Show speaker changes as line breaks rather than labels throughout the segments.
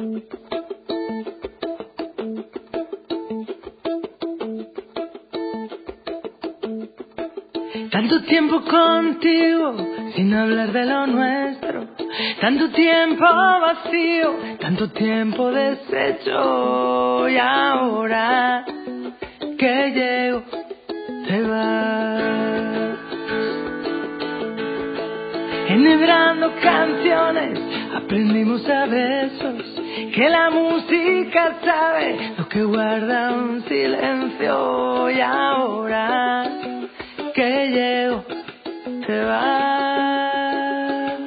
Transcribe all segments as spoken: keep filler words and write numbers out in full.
Tanto tiempo contigo, sin hablar de lo nuestro. Tanto tiempo vacío, tanto tiempo deshecho. Y ahora que llego, te vas. Enhebrando canciones, aprendimos a besos que la música sabe lo que guarda un silencio. Y ahora que llego, te vas.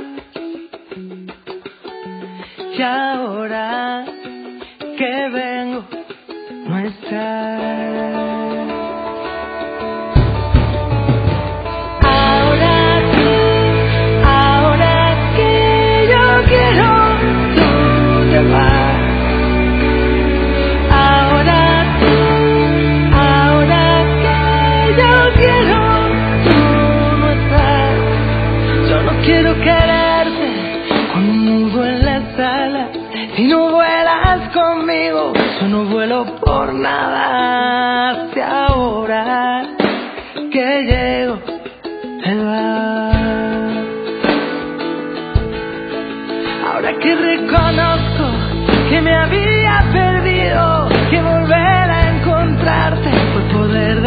Y ahora que vengo, no estás. Ahora tú, ahora que yo quiero, tú te vas. Ahora tú, ahora que yo quiero, quiero quererte con un nudo en la sala. Si no vuelas conmigo, yo no vuelo por nada. Hasta ahora que llego, te vas. Ahora que reconozco que me había perdido, que volver a encontrarte fue poder